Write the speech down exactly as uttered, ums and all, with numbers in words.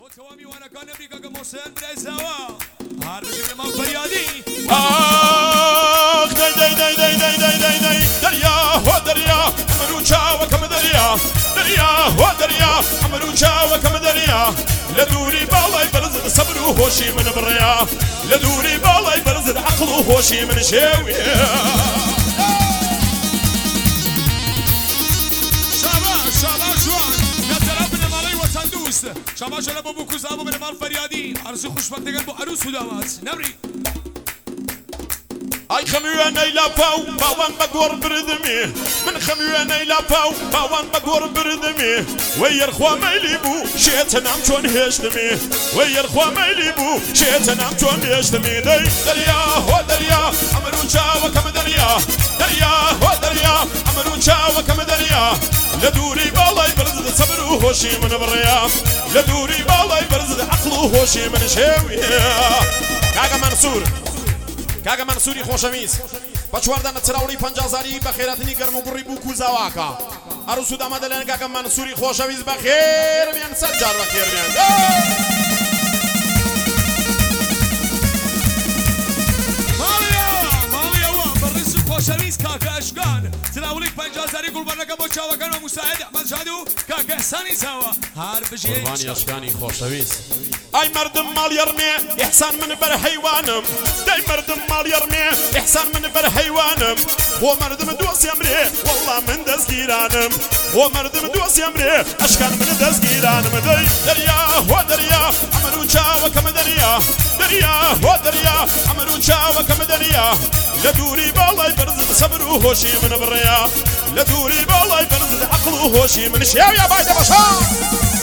توامي وانا كان امريكا كموسن بريزاوا هارب شبه ما فريادي آخ داي داي داي داي داي داي داي داي دريا هو دريا مروچا وكم دريا دريا هو دريا مروچا وكم دريا لدوري بالاي برز صبر وهوشي من بريا لدوري بالاي برز عقل وهوشي من شاوي شاباش شاباش جوان نترابنا مالي وطن دوست شاباش لبو بوكو زابو من مال فريادي عرسو خوشبخت دگن بو عروس و داماد نبري اي خميوان ايلا باو باوان بقور بردمي من خميوان ايلا باو باوان بقور بردمي وير خوا ميليبو شيتنام چون هشتمي وير خوا ميليبو شيتنام چون هشتمي داي دريا هو دريا امروچا وكم دريا دريا هو دريا امروچا وكم دريا لدوري بالاي برز صبر وهوشي من بريا لدوري بالاي برز عقل وهوشي من شاوي كاغا منصور كاغا منصوري خوشەویست بە چواردانە چراوەی پەنجازاری بە خێراتنی گەرم و گوڕی بوو کوزاواکە عروس و داماد دەڵێن کاگا منصوری خۆشەویست بە خێرمیان سەد جار بە خێرمیان خوشەویست کاکە ئەشکان چراوەی پەنجازاری گوڵبەرەکە بۆ چاوەکان و موساعد ئەحمەد شاد و کاکە ئەحسانی چاوە هار بژێ قوربانی ئەشکانی خۆشەویست ئای مردم ماڵ یەرمێ ئیحسان من بەر حەیوانم دای مردم ماڵ یەرمێ ئیحسان من بەر حەیوانم بۆ مردم دۆسیم رێ وەڵڵا من دەستگیرانم بۆ مردم دۆسیم رێ ئەشکان من دەستگیرانم دەی دەریا هۆ دەریا ئەمر و چاوەکەم دەریا دەریا هۆ دەریا ئەمر و چاوەکەم دەریا لە دووری باڵای بەرزت سەبر و هۆشی من بڕێیا لە دووری باڵای بەرزت عەقڵ و هۆشی من شێویە بای دەبەشە